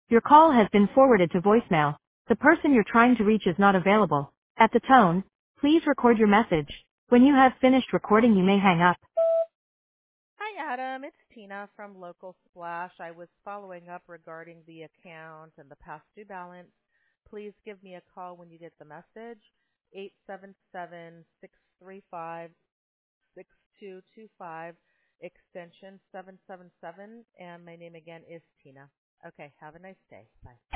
Your call has been forwarded to voicemail. The person you're trying to reach is not available. At the tone, please record your message. When you have finished recording, you may hang up. Hi, Adam. It's Tina from Local Splash. I was following up regarding the account and the past due balance. Please give me a call when you get the message. 877-635-6225, extension 777, and my name again is Tina. Okay, have a nice day. Bye.